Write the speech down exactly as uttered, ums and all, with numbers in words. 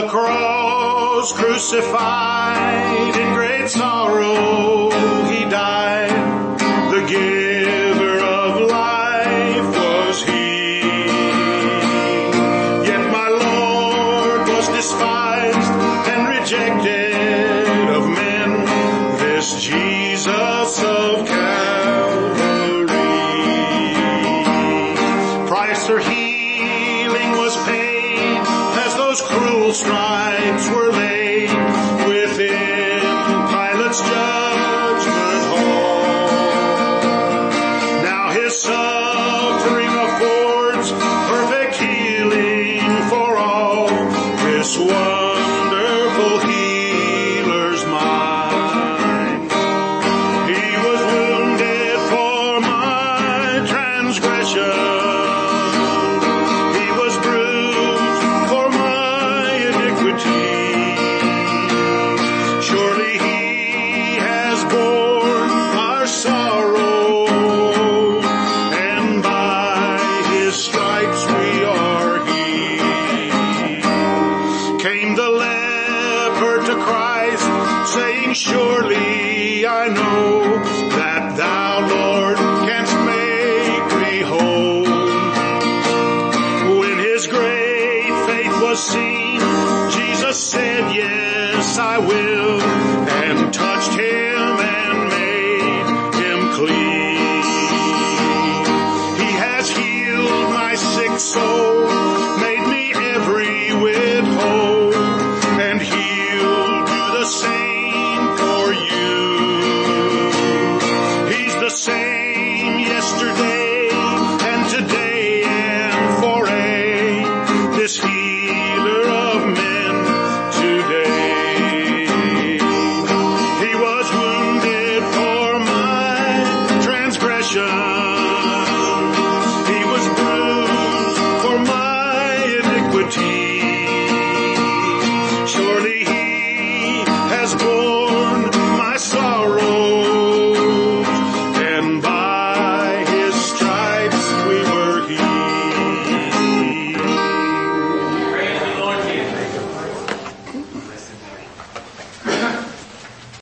the cross, crucified in great sorrow, he died. The giver of life was he. Yet my Lord was despised and rejected of men, this Jesus of Calvary. Price for healing was paid as those cruel stripes were laid within Pilate's judgment hall. Now his suffering affords perfect healing for all. This wonderful healer's mine. He was wounded for my transgression. He was bruised for my iniquity. Surely he has borne our sorrow, and by his stripes we are healed. Came the leper to Christ, saying, surely I know that thou, Lord, canst make me whole. When his great faith was seen, Jesus said, yes, I will, and touched him